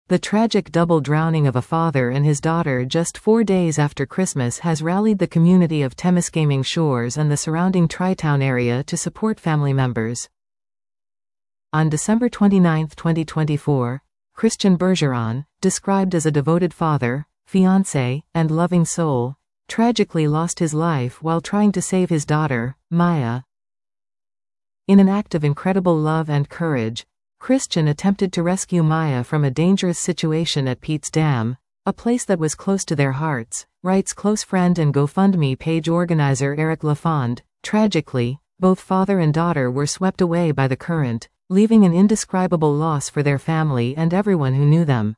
The tragic double drowning of a father and his daughter just 4 days after Christmas has rallied the community of Temiskaming Shores and the surrounding Tri-Town area to support family members. On December 29, 2024, Christian Bergeron, described as a devoted father, fiancé, and loving soul, tragically lost his life while trying to save his daughter, Maya. In an act of incredible love and courage, Christian attempted to rescue Maya from a dangerous situation at Pete's Dam, a place that was close to their hearts, writes close friend and GoFundMe page organizer Eric Lafond. Tragically, both father and daughter were swept away by the current, leaving an indescribable loss for their family and everyone who knew them.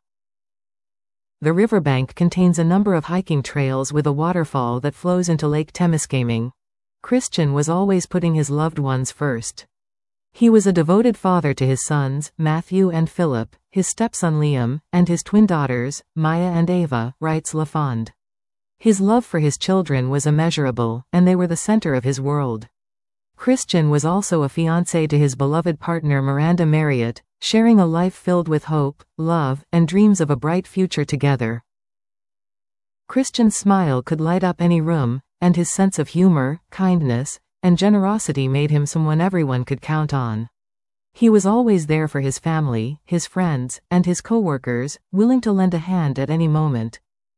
The riverbank contains a number of hiking trails with a waterfall that flows into Lake Temiskaming. Christian was always putting his loved ones first. He was a devoted father to his sons, Matthew and Philip, his stepson Liam, and his twin daughters, Maya and Ava, writes Lafond. His love for his children was immeasurable, and they were the center of his world. Christian was also a fiancé to his beloved partner Miranda Marriott, sharing a life filled with hope, love, and dreams of a bright future together. Christian's smile could light up any room, and his sense of humor, kindness, and generosity made him someone everyone could count on. He was always there for his family, his friends, and his co-workers, willing to lend a hand at any moment.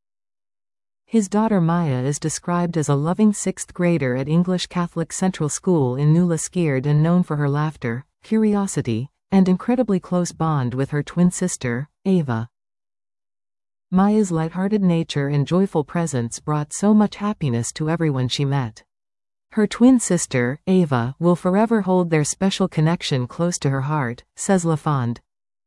His daughter Maya is described as a loving 6th grader at English Catholic Central School in New Liskeard and known for her laughter, curiosity, and incredibly close bond with her twin sister, Ava. Maya's lighthearted nature and joyful presence brought so much happiness to everyone she met. Her twin sister, Ava, will forever hold their special connection close to her heart, says Lafond.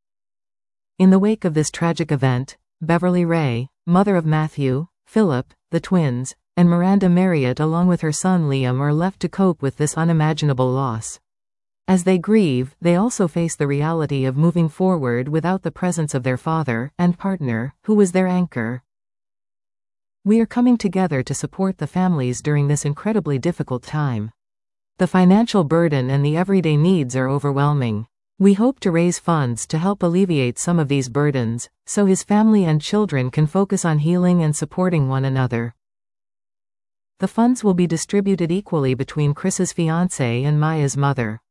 In the wake of this tragic event, Beverly Ray, mother of Matthew, Philip, the twins, and Miranda Marriott along with her son Liam are left to cope with this unimaginable loss. As they grieve, they also face the reality of moving forward without the presence of their father and partner, who was their anchor. We are coming together to support the families during this incredibly difficult time. The financial burden and the everyday needs are overwhelming. We hope to raise funds to help alleviate some of these burdens, so his family and children can focus on healing and supporting one another. The funds will be distributed equally between Chris's fiancé and Maya's mother.